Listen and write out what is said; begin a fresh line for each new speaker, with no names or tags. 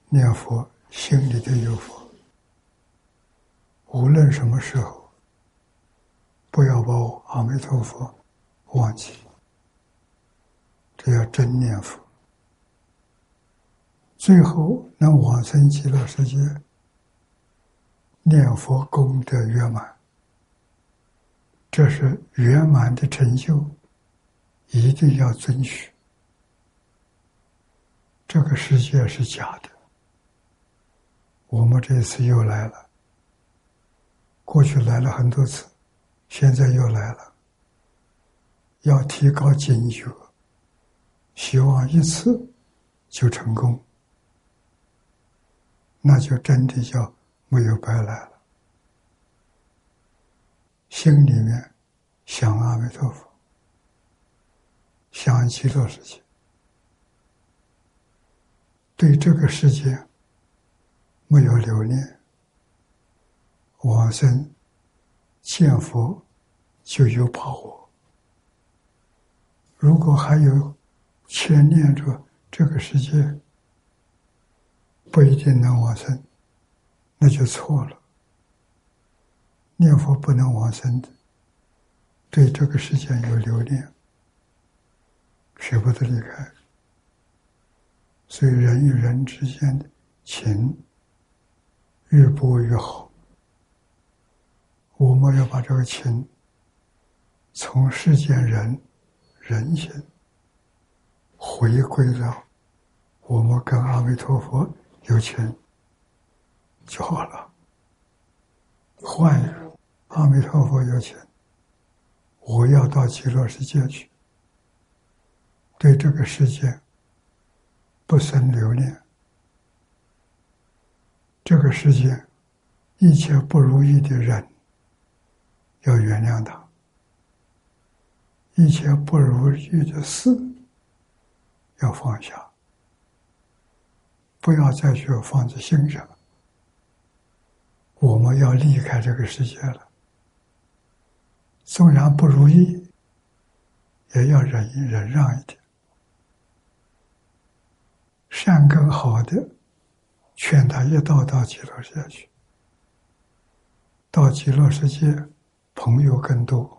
念佛心里头有佛，无论什么时候，不要把阿弥陀佛忘记，这要真念佛。最后能往生极乐世界，念佛功德圆满，这是圆满的成就，一定要遵循。这个世界是假的，我们这次又来了，过去来了很多次，现在又来了，要提高警觉，希望一次就成功，那就真的叫没有白来了。心里面想阿弥陀佛，想极乐世界，对这个世界没有留恋，往生见佛就有把握。如果还有牵念着这个世界，不一定能往生，那就错了。念佛不能往生的，对这个世界有留恋，舍不得离开。所以人与人之间的情越薄越好。我们要把这个情从世间人性回归到我们跟阿弥陀佛有情就好了。换一个，阿弥陀佛有情，我要到极乐世界去，对这个世界不生留恋，这个世界一切不如意的人要原谅他，一切不如意的事要放下，不要再去放在心上。我们要离开这个世界了，纵然不如意，也要忍让一点。善根好的，劝他一道到极乐世界去。到极乐世界，朋友更多，